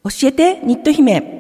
教えてニット姫。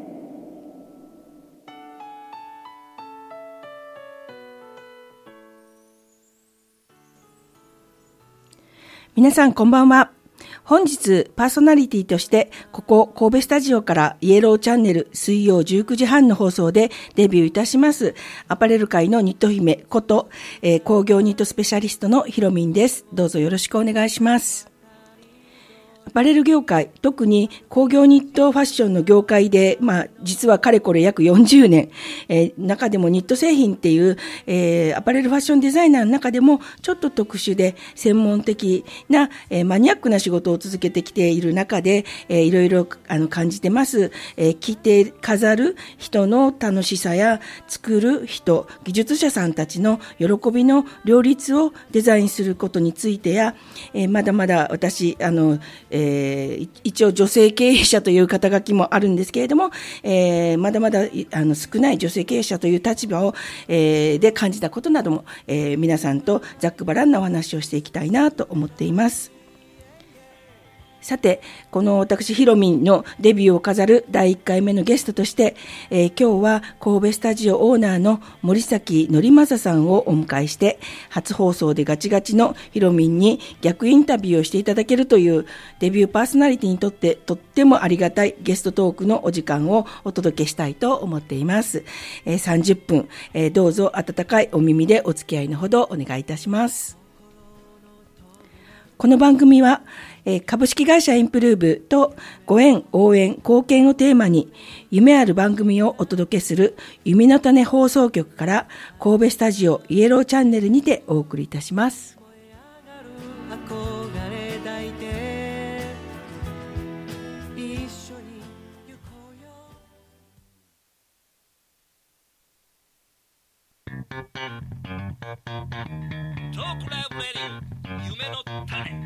皆さんこんばんは。本日パーソナリティとしてここ神戸スタジオからイエローチャンネル水曜19時半の放送でデビューいたしますアパレル界のニット姫こと、工業ニットスペシャリストのひろみんです。どうぞよろしくお願いします。アパレル業界、特に工業ニットファッションの業界で、実はかれこれ約40年、中でもニット製品っていう、アパレルファッションデザイナーの中でもちょっと特殊で専門的な、マニアックな仕事を続けてきている中で、いろいろ感じてます。着て飾る人の楽しさや作る人、技術者さんたちの喜びの両立をデザインすることについてや、まだまだ私一応女性経営者という肩書きもあるんですけれども、まだまだ少ない女性経営者という立場を、で感じたことなども、皆さんとざっくばらんなお話をしていきたいなと思っています。さて、この私ひろみんのデビューを飾る第1回目のゲストとして、今日は神戸スタジオオーナーの森崎則正さんをお迎えして、初放送でガチガチのひろみんに逆インタビューをしていただけるというデビューパーソナリティにとってとってもありがたいゲストトークのお時間をお届けしたいと思っています。30分、どうぞ温かいお耳でお付き合いのほどお願いいたします。この番組は株式会社インプルーブとご縁、応援、貢献をテーマに夢ある番組をお届けする弓の種放送局から神戸スタジオイエローチャンネルにてお送りいたします。 トークライブレディ夢の種。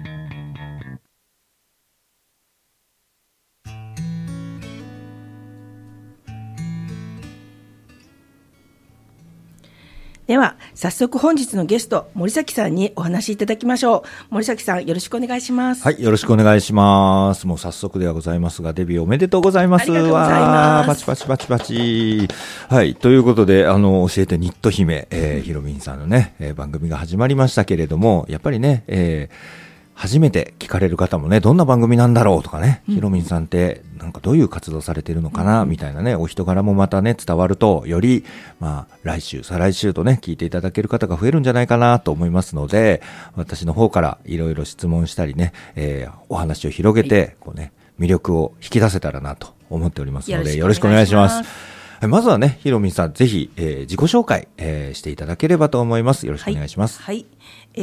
では早速本日のゲスト森崎さんにお話しいただきましょう。森崎さん、よろしくお願いします。 はい、よろしくお願いします。もう早速ではございますが、デビューおめでとうございます。 ありがとうございます。 パチパチパチパチ。はい、ということで教えてニット姫、ひろみんさんのね、番組が始まりましたけれども、やっぱりね、初めて聞かれる方もね、どんな番組なんだろうとかね、ひろみんさんってなんかどういう活動されているのかな、みたいなね、お人柄もまたね伝わると、より来週再来週とね聞いていただける方が増えるんじゃないかなと思いますので、私の方からいろいろ質問したりね、お話を広げて、こうね魅力を引き出せたらなと思っておりますので、よろしくお願いします。まずはね、ひろみんさん、ぜひ、自己紹介、していただければと思います。よろしくお願いします。 はい、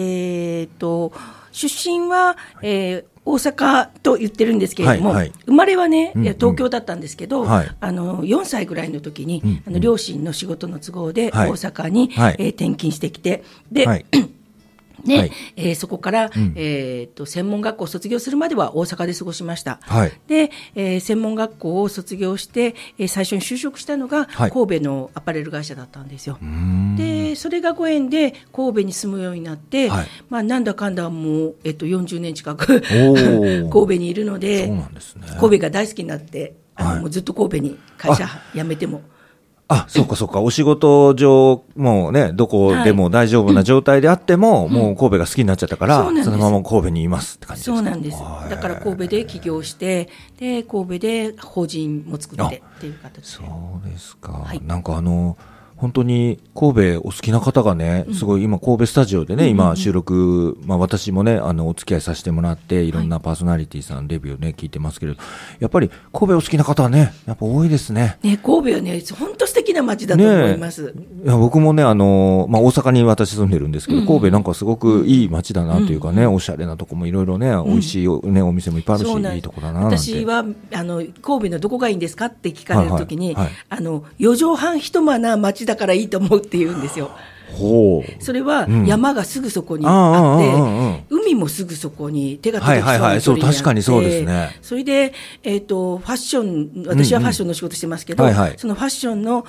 出身は、大阪と言ってるんですけれども、生まれはね、東京だったんですけど、4歳ぐらいの時に、両親の仕事の都合で大阪に、転勤してきて、で、そこから、専門学校を卒業するまでは大阪で過ごしました。で、専門学校を卒業して、最初に就職したのが神戸のアパレル会社だったんですよ。で、それがご縁で神戸に住むようになって、なんだかんだもう、40年近く神戸にいるので、神戸が大好きになって、もうずっと神戸に会社辞めても。 そうかそうか。お仕事上、もうね、どこでも大丈夫な状態であっても、もう神戸が好きになっちゃったから、そのまま神戸にいますって感じですか。 そうなんです。だから神戸で起業して、で、神戸で法人も作ってっていう形で。 そうですか。なんか本当に神戸お好きな方がね、すごい今神戸スタジオでね、今収録、私もね、お付き合いさせてもらって、いろんなパーソナリティさんレビューね、聞いてますけれど、やっぱり神戸お好きな方はね、やっぱ多いですね。 ね、神戸はね、本当素敵な街だと思います。 いや、僕もね、大阪に私住んでるんですけど、神戸なんかすごくいい街だなというかね、おしゃれなとこもいろいろね、美味しいね、お店もいっぱいあるし、いいとこだななんて。 私は、神戸のどこがいいんですかって聞かれるときに、4畳半一間な街だからいいと思うって言うんですよ。それは山がすぐそこにあって、海もすぐそこに手が届きそうな距離にあって、 そう、確かにそうですね。 それで、ファッション、私はファッションの仕事してますけど、そのファッションの、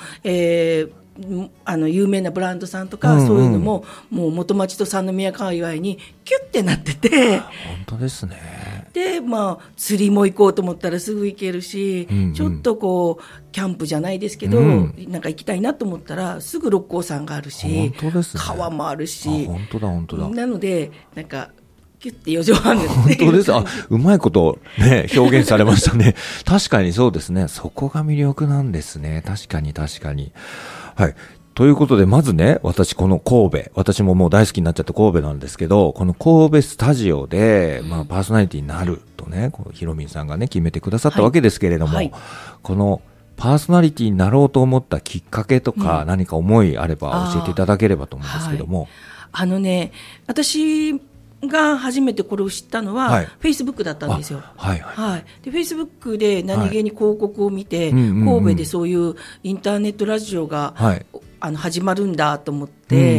有名なブランドさんとか、そういうのももう元町と三宮界隈にキュッてなってて、 本当ですね。 で、まあ、釣りも行こうと思ったらすぐ行けるし、ちょっとこうキャンプじゃないですけど、なんか行きたいなと思ったらすぐ六甲山があるし、 本当ですね、 川もあるし、 本当だ本当だ。 なのでなんかキュッて4畳半で本当です。うまいこと、ね、表現されましたね。確かにそうですね。そこが魅力なんですね。確かに。はい。ということで、まずね、私この神戸、私ももう大好きになっちゃった神戸なんですけど、この神戸スタジオで、まあ、パーソナリティになるとね、このひろみんさんがね、決めてくださったわけですけれども、このパーソナリティになろうと思ったきっかけとか、何か思いあれば教えていただければと思うんですけども。 私が初めてこれを知ったのは、フェイスブックだったんですよ。でフェイスブックで何気に広告を見て、神戸でそういうインターネットラジオが、始まるんだと思って、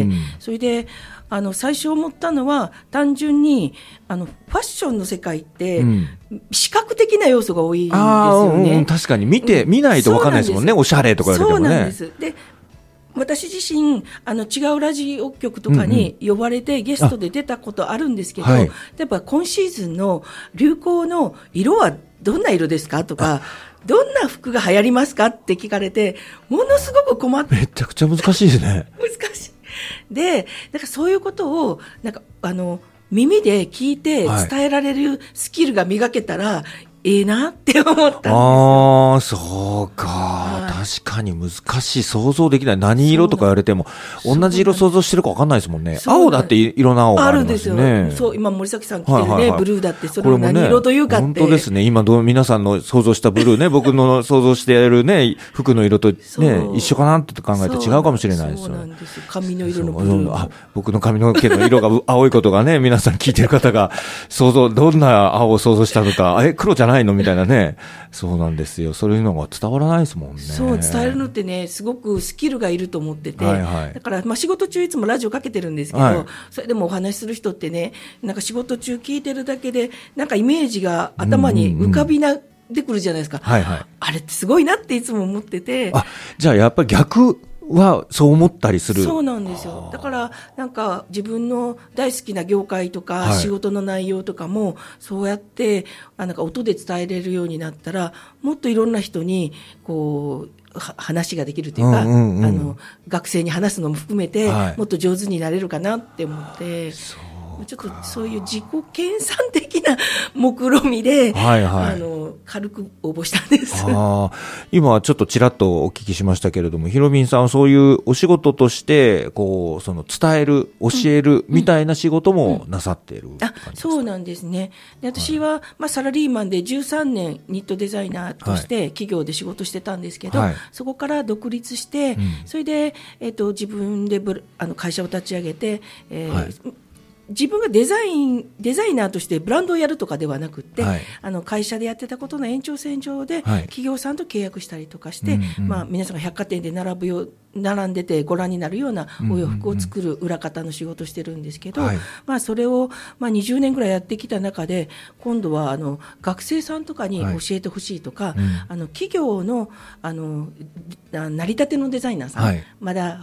それで最初思ったのは単純にファッションの世界って、視覚的な要素が多いんですよね。 確かに見ないと分かんないですもんね。おしゃれとか言われてもね。 そうなんです。で私自身違うラジオ局とかに呼ばれてゲストで出たことあるんですけど、やっぱ今シーズンの流行の色はどんな色ですかとか、どんな服が流行りますかって聞かれて、ものすごく困って、 めちゃくちゃ難しいですね。 難しい。で、なんかそういうことをなんか耳で聞いて伝えられるスキルが磨けたらいいなって思ったんですよ。 そうか、確かに難しい。想像できない。何色とか言われても同じ色想像してるか分かんないですもんね。青だって色の青がありますね。 あるんですよ。そう、今森崎さん着てるね、ブルーだって、それを何色というかって。 本当ですね。今皆さんの想像したブルーね、僕の想像しているね、服の色とね、一緒かなって考えて違うかもしれないですよ。 そうなんですよ。髪の色のブルー。 僕の髪の毛の色が青いことがね、皆さん聞いてる方がどんな青を想像したのか、黒じゃないのみたいなね。そうなんですよ。そういうのが伝わらないですもんね。 そう、伝えるのってね、すごくスキルがいると思ってて、だから、仕事中いつもラジオかけてるんですけど、それでもお話しする人ってね、なんか仕事中聞いてるだけで、なんかイメージが頭に浮かびでくるじゃないですか。あれってすごいなっていつも思ってて。 じゃあやっぱり逆はそう思ったりする。 そうなんですよ。だからなんか自分の大好きな業界とか仕事の内容とかもそうやってなんか音で伝えれるようになったら、もっといろんな人にこう話ができるというか、学生に話すのも含めて、もっと上手になれるかなって思って。ちょっとそういう自己研鑽的な目論みで、軽く応募したんです。 今ちょっとちらっとお聞きしましたけれども、ひろみんさんはそういうお仕事としてこう伝える、教えるみたいな仕事もなさっている感じですか？ そうなんですね。で私は、サラリーマンで13年ニットデザイナーとして企業で仕事してたんですけど、そこから独立して、それで、自分で会社を立ち上げて、自分がデザイナーとしてブランドをやるとかではなくて、会社でやってたことの延長線上で、企業さんと契約したりとかして、皆さんが百貨店で並んでてご覧になるようなお洋服を作る裏方の仕事をしてるんですけど、それを、20年ぐらいやってきた中で、今度は学生さんとかに教えてほしいとか、企業の成り立てのデザイナーさん、まだ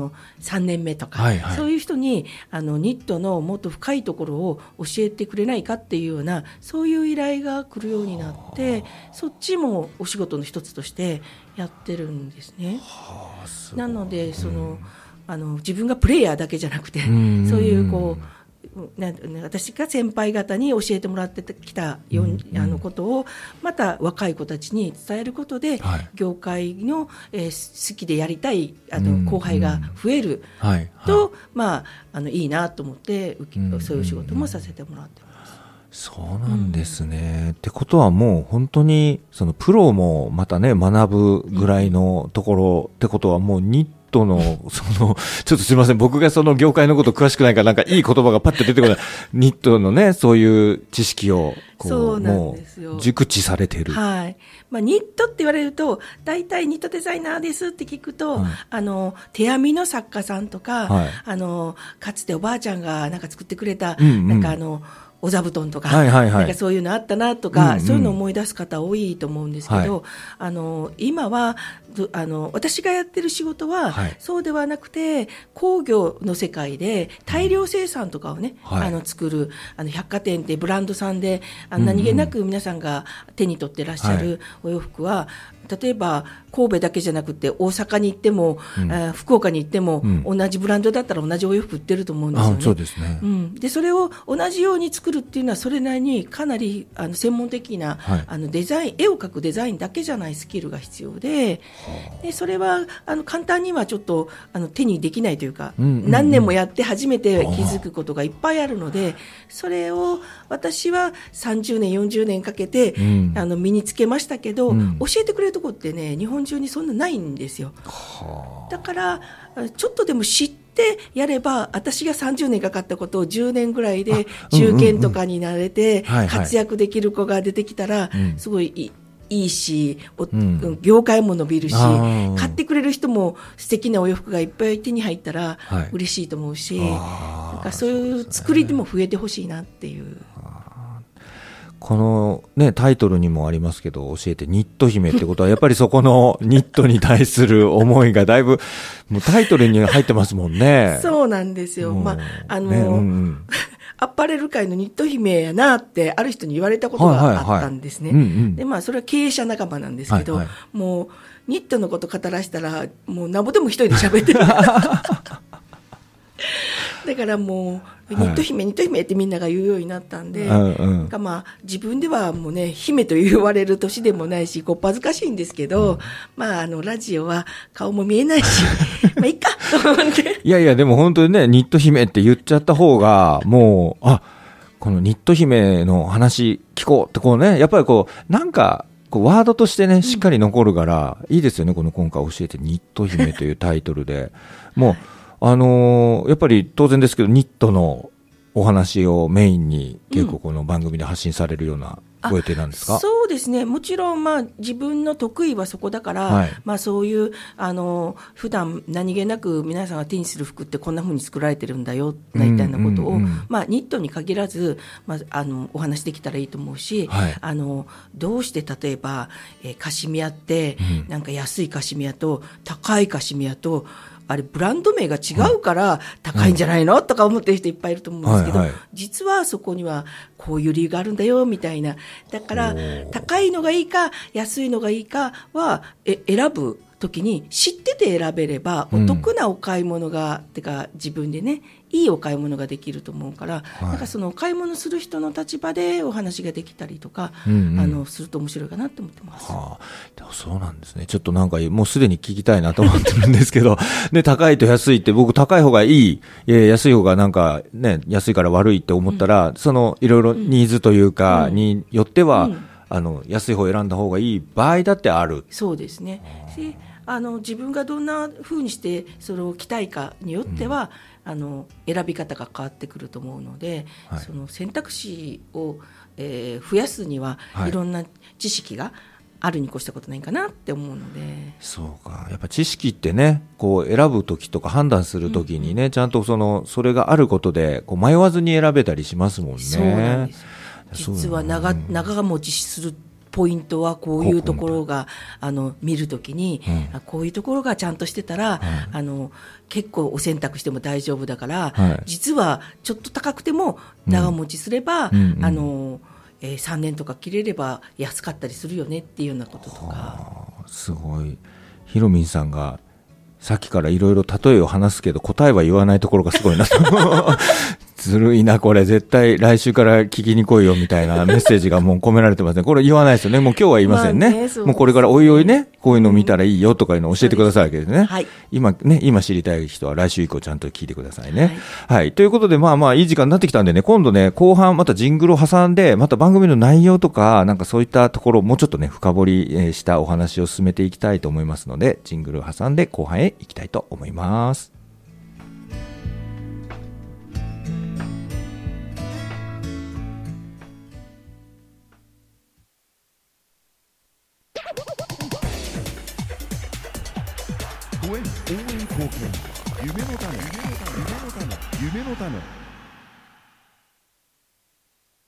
3年目とか、そういう人にニットのもっと深いところを教えてくれないかっていうような、そういう依頼が来るようになって、そっちもお仕事の一つとしてやってるんですね。なので自分がプレイヤーだけじゃなくて、そういう私が先輩方に教えてもらってきたことをまた若い子たちに伝えることで、業界の、好きでやりたい後輩が増えると、いいなと思ってそういう仕事もさせてもらってます。 そうなんですね。ってことはもう本当にプロもまたね学ぶぐらいのところってことは、もうニットのちょっとすみません、僕がその業界のこと詳しくないから、なんかいい言葉がパッと出てこない。ニットのね、そういう知識をもう熟知されている。 ニットって言われると、大体ニットデザイナーですって聞くと、手編みの作家さんとか、かつておばあちゃんがなんか作ってくれた、なんかお座布団とか、 はいはいはい、 なんかそういうのあったなとか、そういうのを思い出す方多いと思うんですけど、今は私がやってる仕事は、そうではなくて工業の世界で大量生産とかをね、作る百貨店でブランドさんで何気なく皆さんが手に取ってらっしゃるお洋服は、例えば神戸だけじゃなくて大阪に行っても、福岡に行っても、同じブランドだったら同じお洋服売ってると思うんですよね。 そうですね。 でそれを同じように作るっていうのはそれなりにかなり専門的な、デザイン、絵を描くデザインだけじゃないスキルが必要で、それは簡単にはちょっと手にできないというか、何年もやって初めて気づくことがいっぱいあるので、それを私は30年40年かけて、身につけましたけど、教えてくれるところってね、日本中にそんなないんですよ。だからちょっとでも知ってやれば、私が30年かかったことを10年ぐらいで中堅とかになれて活躍できる子が出てきたら、すごいいいし、業界も伸びるし、買ってくれる人も素敵なお洋服がいっぱい手に入ったら嬉しいと思うし、なんかそういう作りでも増えてほしいなっていう。 このね、タイトルにもありますけど、教えてニット姫ってことは、やっぱりそこのニットに対する思いがだいぶ、もうタイトルに入ってますもんね。 そうなんですよ。アパレル界のニット姫やなってある人に言われたことがあったんですね。で、それは経営者仲間なんですけど、もうニットのこと語らせたら、もうなんぼでも一人で喋ってる。だからもうニット姫、ニット姫ってみんなが言うようになったんで、自分ではもうね、姫と言われる年でもないし、こっぱずかしいんですけど、ラジオは顔も見えないし、いいかと思って。 いやいや、でも本当にね、ニット姫って言っちゃった方が、もう、このニット姫の話聞こうって、こうね、やっぱりこう、なんか、ワードとしてね、しっかり残るから、いいですよね、この今回教えてニット姫というタイトルで。もう、やっぱり当然ですけど、ニットのお話をメインに結構この番組で発信されるようなご予定なんですか？ そうですね。もちろん自分の得意はそこだから、そういう普段何気なく皆さんが手にする服ってこんな風に作られてるんだよみたいなことを、ニットに限らず、お話できたらいいと思うし、どうして例えば、カシミヤって、なんか安いカシミヤと高いカシミヤとあれブランド名が違うから高いんじゃないの、とか思ってる人いっぱいいると思うんですけど、実はそこにはこういう理由があるんだよみたいな。だから高いのがいいか安いのがいいかは選ぶ時に知ってて選べればお得なお買い物が、てか自分でね、いいお買い物ができると思うから、なんかそのお買い物する人の立場でお話ができたりとか、すると面白いかなと思ってます。 でもそうなんですね。ちょっとなんかもうすでに聞きたいなと思ってるんですけど、ね、高いと安いって、僕高い方がいい、安い方がなんかね、安いから悪いって思ったら、そのいろいろニーズというかによっては、安い方を選んだ方がいい場合だってある。 そうですね。自分がどんな風にしてそれを着たいかによっては、選び方が変わってくると思うので、その選択肢を、増やすにはいろんな知識があるに越したことないかなって思うので。 そうか。やっぱ知識ってね、こう選ぶときとか判断するときにね、ちゃんとそれがあることでこう迷わずに選べたりしますもんね。 そうなんです。実は長持ちするポイントはこういうところが見るときに、こういうところがちゃんとしてたら、結構お洗濯しても大丈夫だから、実はちょっと高くても長持ちすれば、3年とか着れれば安かったりするよねっていうようなこととか。 すごい。ひろみんさんがさっきからいろいろ例えを話すけど答えは言わないところがすごいなとずるいなこれ、絶対来週から聞きに来いよみたいなメッセージがもう込められてますね。これ言わないですよね。もう今日は言いませんね。もうこれからおいおいね、こういうの見たらいいよとかいうのを教えてくださいわけですね。今知りたい人は来週以降ちゃんと聞いてくださいね。はい。ということでいい時間になってきたんでね、今度ね、後半またジングルを挟んで、また番組の内容とか、なんかそういったところをもうちょっとね、深掘りしたお話を進めていきたいと思いますので、ジングルを挟んで後半へ行きたいと思います。 応援貢献、夢の種、夢の種、夢の種。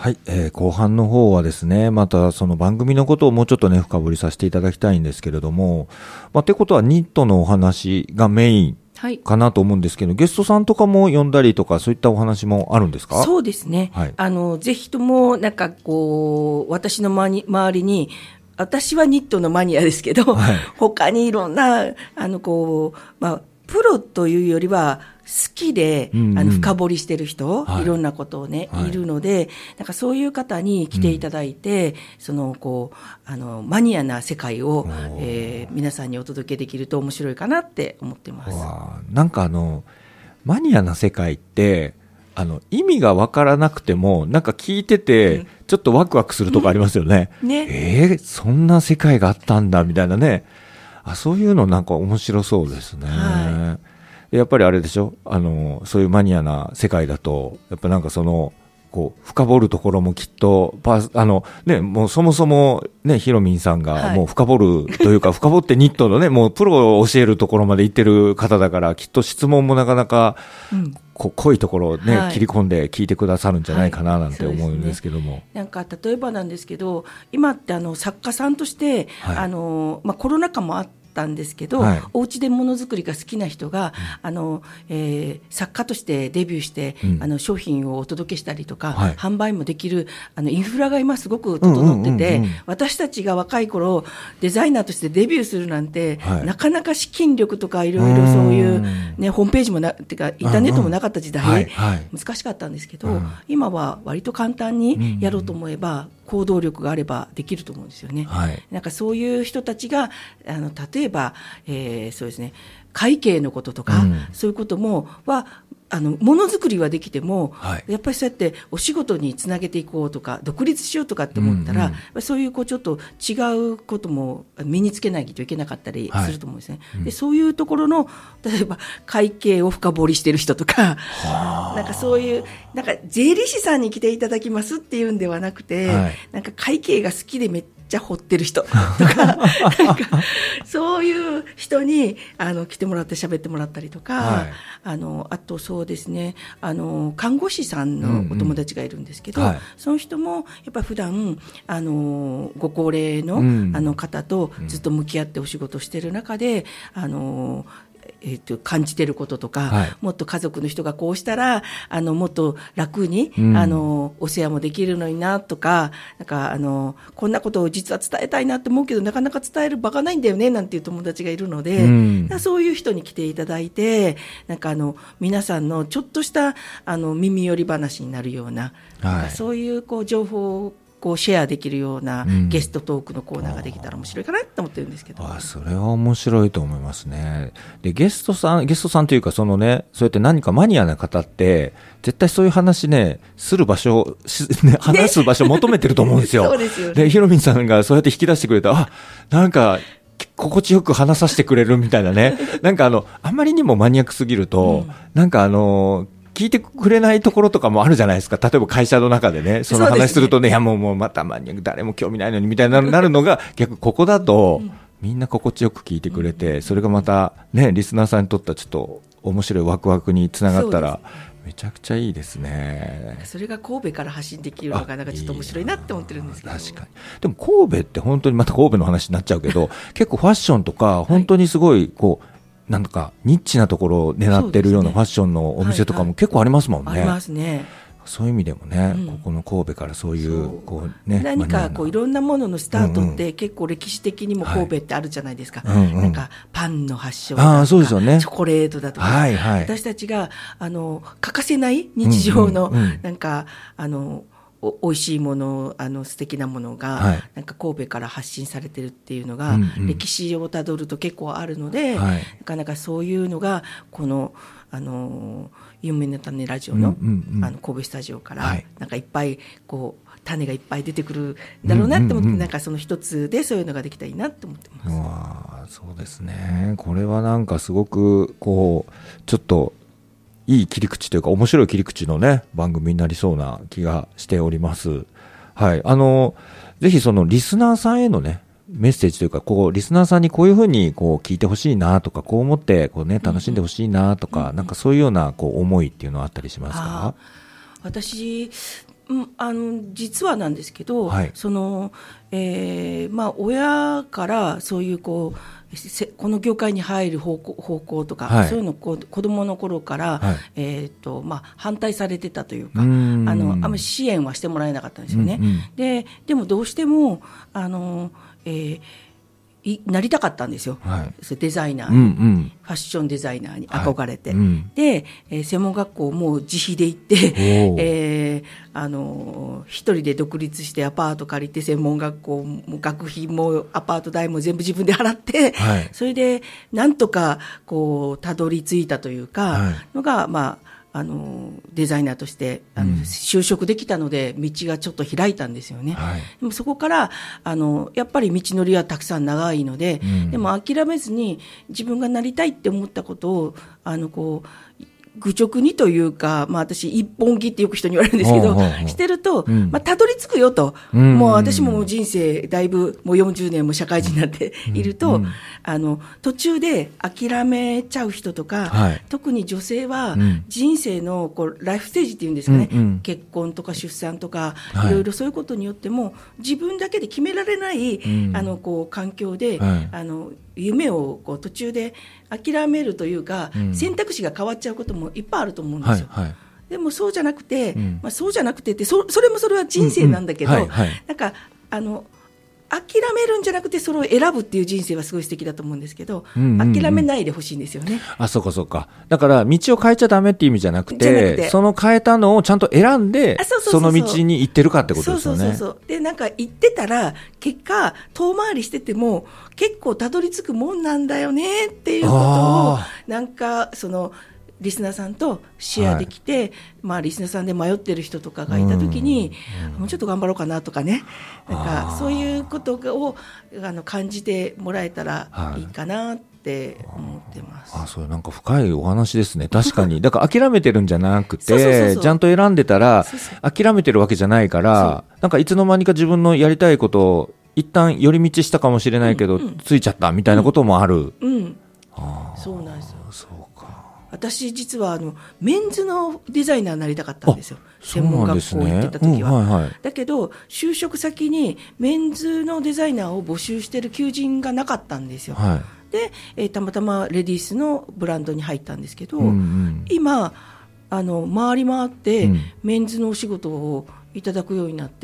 はい、後半の方はですね、またその番組のことをもうちょっとね、深掘りさせていただきたいんですけれども、ってことはニットのお話がメインかなと思うんですけど、ゲストさんとかも呼んだりとか、そういったお話もあるんですか？ そうですね。 はい、 ぜひとも、なんかこう、私の周りに、私はニットのマニアですけど、はい、他にいろんな、プロというよりは、好きで、深掘りしてる人、はい、いろんなことをね、はい、いるので、なんかそういう方に来ていただいて、マニアな世界を、皆さんにお届けできると面白いかなって思ってます。 なんかマニアな世界って、意味がわからなくても、なんか聞いてて、ちょっとワクワクするとこありますよね。ね。そんな世界があったんだ、みたいなね。そういうのなんか面白そうですね。はい、やっぱりあれでしょ、そういうマニアな世界だと、やっぱなんかこう深掘るところもきっともうそもそもね、ひろみんさんがもう深掘るというか、深掘ってニットのね、もうプロを教えるところまで行ってる方だから、きっと質問もなかなか、濃いところをね、切り込んで聞いてくださるんじゃないかななんて思うんですけども、 ね、なんか例えばなんですけど、今って作家さんとして、コロナ禍もあってたんですけど、お家でものづくりが好きな人が、作家としてデビューして、商品をお届けしたりとか、販売もできるインフラが今すごく整ってて、私たちが若い頃デザイナーとしてデビューするなんて、なかなか資金力とかいろいろそういう、ね、ホームページもてかインターネットもなかった時代、難しかったんですけど、今は割と簡単にやろうと思えば、行動力があればできると思うんですよね。なんかそういう人たちが例えば、そうですね、会計のこととか、そういうこともものづくりはできても、やっぱりそうやってお仕事につなげていこうとか、独立しようとかって思ったら、そういうちょっと違うことも身につけないといけなかったりすると思うんですね。でそういうところの、例えば会計を深掘りしてる人とか、なんかそういうなんか税理士さんに来ていただきますっていうんではなくて、なんか会計が好きでめっちゃ掘ってる人とかなんかそういう人に来てもらって喋ってもらったりとか、あとそうですね、看護師さんのお友達がいるんですけど、その人もやっぱり普段ご高齢の、方とずっと向き合ってお仕事している中で感じてることとか、もっと家族の人がこうしたらもっと楽に、お世話もできるのになとか、なんかこんなことを実は伝えたいなって思うけどなかなか伝える場がないんだよねなんていう友達がいるので、そういう人に来ていただいて、なんか皆さんのちょっとした耳寄り話になるような、なんかそういう情報をシェアできるようなゲストトークのコーナーができたら面白いかなと思ってるんですけど、 それは面白いと思いますね。でゲストさんというか、そうやって何かマニアな方って絶対そういう話ねする場所、話す場所を求めてると思うんですよ。そうですよね。でひろみんさんがそうやって引き出してくれた、なんか心地よく話させてくれるみたいなね。なんかあんまりにもマニアックすぎると、なんか聞いてくれないところとかもあるじゃないですか。例えば会社の中でね、その話するとね、いやもうまたマニアック誰も興味ないのにみたいななるのが逆ここだと、みんな心地よく聞いてくれて、それがまたね、リスナーさんにとってはちょっと面白いワクワクにつながったら、めちゃくちゃいいですね。 それが神戸から発信できるのがなんかちょっと面白いなって思ってるんですけど。 確かに。でも神戸って本当にまた神戸の話になっちゃうけど、結構ファッションとか本当にすごいなんとかニッチなところを狙ってるようなファッションのお店とかも結構ありますもんね。 ありますね。 そういう意味でもね、ここの神戸からそういう何かいろんなもののスタートって結構歴史的にも神戸ってあるじゃないですか。なんかパンの発祥だとか、 そうですよね、 チョコレートだとか、私たちが欠かせない日常のなんかおいしいもの、素敵なものが、なんか神戸から発信されてるっていうのが、歴史をたどると結構あるので、なかなかそういうのがこの夢の種ラジオの、神戸スタジオから、なんかいっぱい種がいっぱい出てくるんだろうなって思って、なんかその一つでそういうのができたらいいなって思ってます。 そうですね。これはなんかすごくちょっといい切り口というか面白い切り口のね番組になりそうな気がしております。はい。ぜひそのリスナーさんへのねメッセージというか、リスナーさんにこういうふうに聞いてほしいなとか、こう思って楽しんでほしいなとか、なんかそういうような思いっていうのはあったりしますか？ 私実はなんですけど、 はい、 親からそういうこの業界に入る方向とか、はい、そういうのを子供の頃から、はい、反対されてたというか、あんまり支援はしてもらえなかったんですよね。でもどうしてもなりたかったんですよ、はい、デザイナーに、ファッションデザイナーに憧れて、はい、で、専門学校も自費で行って一人で独立してアパート借りて専門学校も学費もアパート代も全部自分で払って、はい、それでなんとかたどり着いたというか、はい、のがデザイナーとして就職できたので道がちょっと開いたんですよね、はい、でもそこからやっぱり道のりはたくさん長いので、でも諦めずに自分がなりたいって思ったことを愚直にというか、私一本気ってよく人に言われるんですけど、してると、たどり着くよと、もう私も人生だいぶもう40年も社会人になっていると、途中で諦めちゃう人とか、特に女性は人生のライフステージっていうんですかね、結婚とか出産とか、いろいろそういうことによっても自分だけで決められない、環境で、夢を途中で諦めるというか、選択肢が変わっちゃうこともいっぱいあると思うんですよ、はいはい、でもそうじゃなくて、そうじゃなくてってそれは人生なんだけど、なんか諦めるんじゃなくてそれを選ぶっていう人生はすごい素敵だと思うんですけど、諦めないでほしいんですよね。 そうかそうか。だから道を変えちゃダメっていう意味じゃなくて、その変えたのをちゃんと選んでその道に行ってるかってことですよね。 そうでなんか行ってたら結果遠回りしてても結構たどり着くもんなんだよねっていうことをなんかリスナーさんとシェアできて、リスナーさんで迷ってる人とかがいたときに、もうちょっと頑張ろうかなとかね、なんかそういうことを感じてもらえたらいいかなって思ってます。 それなんか深いお話ですね。確かに。だから諦めてるんじゃなくて、ちゃんと選んでたら諦めてるわけじゃないから、なんかいつの間にか自分のやりたいことを一旦寄り道したかもしれないけど、ついちゃったみたいなこともある。 そうなんですよ。私実はメンズのデザイナーになりたかったんですよ、専門学校行ってた時は、だけど就職先にメンズのデザイナーを募集してる求人がなかったんですよ、で、たまたまレディースのブランドに入ったんですけど、今回り回ってメンズのお仕事をいただくようになって、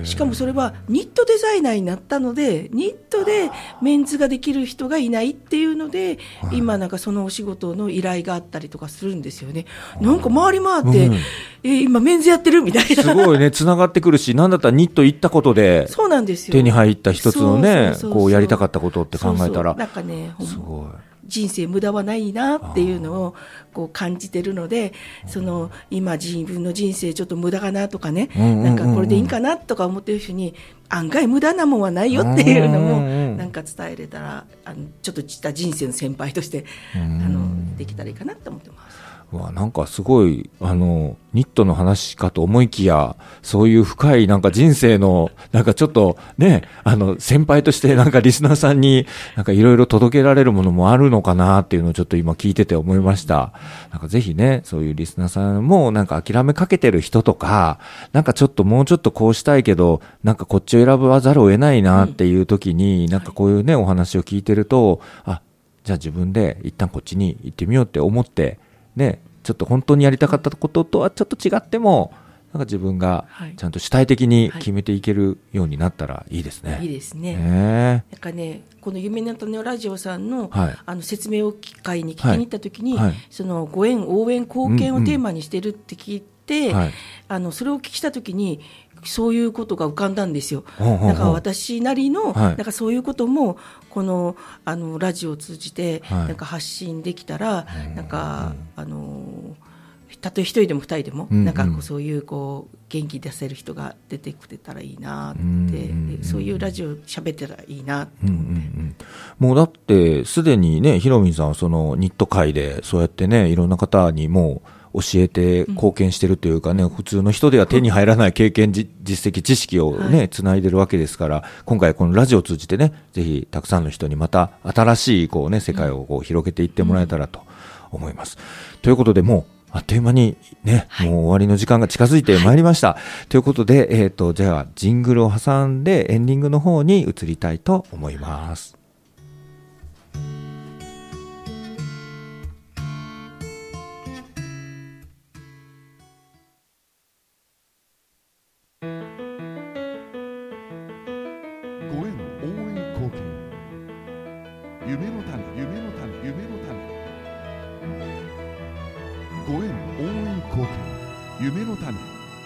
しかもそれはニットデザイナーになったのでニットでメンズができる人がいないっていうので、今なんかそのお仕事の依頼があったりとかするんですよね。なんか回り回って、今メンズやってるみたいな、 すごいね、つながってくるし、なんだったらニット行ったことでそうなんですよ、 手に入った一つのね、こうやりたかったことって考えたら、 なんかね、 すごい人生無駄はないなっていうのをこう感じてるので、今自分の人生ちょっと無駄かなとかね、なんかこれでいいかなとか思ってる人に案外無駄なもんはないよっていうのもなんか伝えれたら、ちょっとした人生の先輩としてできたらいいかなと思ってます。 なんかすごいニットの話かと思いきや、そういう深いなんか人生のなんかちょっとね、先輩としてなんかリスナーさんになんかいろいろ届けられるものもあるのかなっていうのをちょっと今聞いてて思いました。なんかぜひね、そういうリスナーさんもなんか諦めかけてる人とか、なんかちょっともうちょっとこうしたいけどなんかこっちを選ばざるを得ないなっていう時に、なんかこういうねお話を聞いてると、じゃあ自分で一旦こっちに行ってみようって思ってね、ちょっと本当にやりたかったこととはちょっと違っても、なんか自分がちゃんと主体的に決めていけるようになったらいいですね。 いいですね。なんかね、この夢の種ラジオさんの、説明を機会に聞きに行った時に、そのご縁、応援、貢献をテーマにしてるって聞いて、それをお聞きした時にそういうことが浮かんだんですよ。なんか私なりの、なんかそういうこともこのラジオを通じてなんか発信できたら、なんかたとえ一人でも二人でも、なんかそういうこう元気出せる人が出てくれたらいいなって、そういうラジオ喋ってたらいいなって思って、 もうだってすでにね、ひろみんさんはそのニット界でそうやってね、いろんな方にもう教えて貢献してるというかね、普通の人では手に入らない経験、実績、知識をね、つないでるわけですから、今回このラジオを通じてね、ぜひたくさんの人にまた新しいこうね、世界をこう広げていってもらえたらと思います。ということで、もうあっという間にね、 はい、 もう終わりの時間が近づいてまいりました。はい、ということで、じゃあ、ジングルを挟んでエンディングの方に移りたいと思います。 ご縁応援貢献、夢の種、夢の種、夢の種。ご縁応援貢献、夢の種。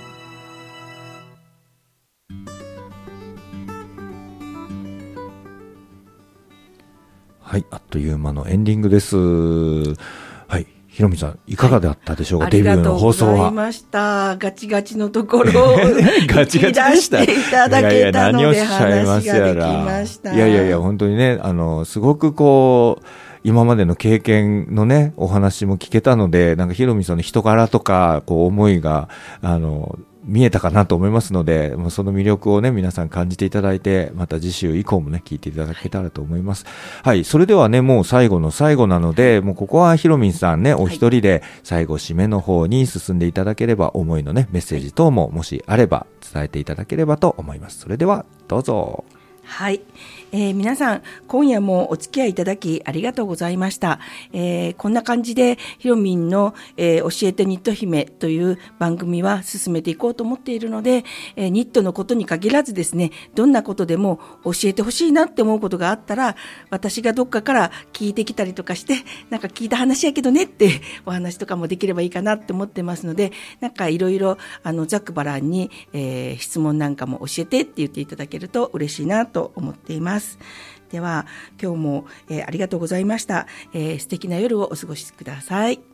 はい、あっという間のエンディングです。はい、ひろみさんいかがだったでしょうか、はい、デビューの放送は。 ありがとうございました。ガチガチのところをガチガチでした。 引き出していただけたので話ができました。 いやいや本当にね、すごくこう今までの経験のねお話も聞けたので、なんかひろみさんの人柄とかこう思いが見えたかなと思いますので、その魅力をね皆さん感じていただいて、また次週以降もね聞いていただけたらと思います。はい、それではねもう最後の最後なので、もうここはひろみんさんねお一人で最後締めの方に進んでいただければ、思いのねメッセージ等ももしあれば伝えていただければと思います。それではどうぞ。 はい、皆さん今夜もお付き合いいただきありがとうございました。こんな感じでひろみんの、教えてニット姫という番組は進めていこうと思っているので、ニットのことに限らずですね、どんなことでも教えてほしいなって思うことがあったら、私がどっかから聞いてきたりとかして、なんか聞いた話やけどねってお話とかもできればいいかなって思ってますので、なんかいろいろざっくばらんに、質問なんかも教えてって言っていただけると嬉しいなと思っています。では今日も、ありがとうございました。素敵な夜をお過ごしください。